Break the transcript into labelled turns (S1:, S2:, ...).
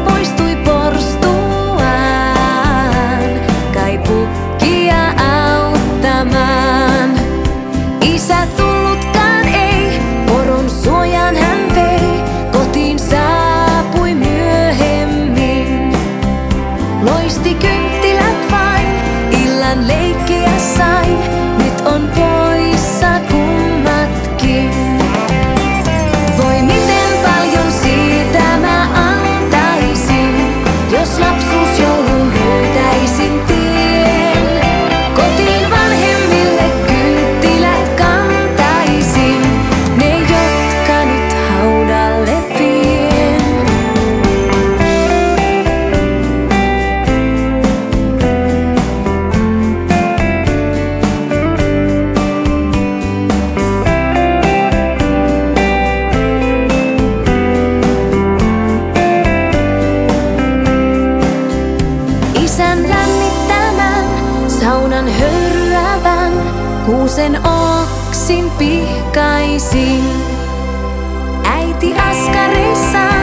S1: poistui porstuaan, kai pukkia auttamaan. Isä tullutkaan ei, poron suojan hän vei, kotiin saapui myöhemmin. Loisti kynttilät vain, illan leikkiä sain, nyt on poissa kummatkin. Voi miten paljon siitä mä antaisin, jos lapsuusjoulun löytäisin tien. Kotiin vanhemmille kynttilät kantaisin, ne jotka nyt haudalle vien. Isän lämmittämän, saunan höyryävän, kuusen oksin pihkaisin. Äiti askarissaan